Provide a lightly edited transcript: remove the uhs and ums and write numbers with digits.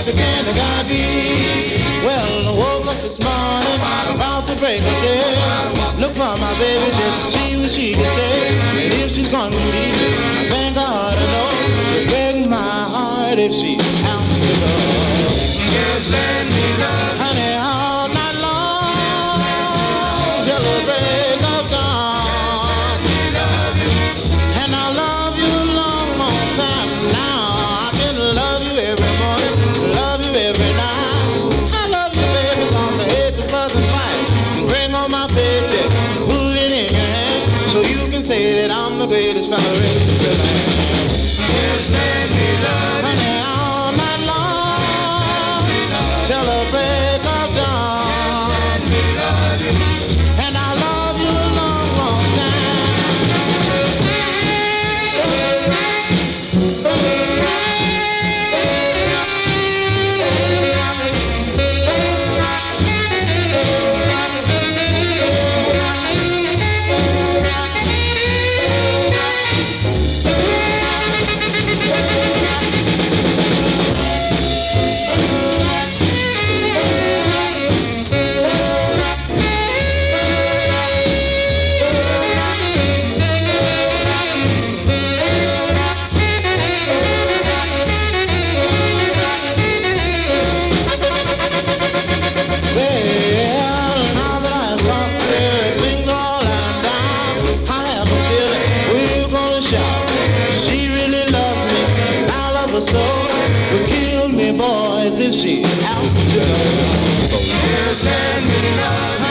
the candy got me. Well, I woke up this morning about to break of day. Look for my baby just to see what she can say. And if she's gonna leave me, I think I ought to know. To break my heart if she out to go. Just let me love, honey, all night long till the break of dawn. And I love you long, long time now. I can love you every morning, love you every night. I love you, baby, 'cause I hate to fuss and fight. Bring on my paycheck, put it in your hand, so you can say that I'm the greatest fella in the land. Just let me love you, honey, all night long till the break of dawn. Let me love you, and I love you a long, long time. So would kill me, boys, if she out to go. Just let me love.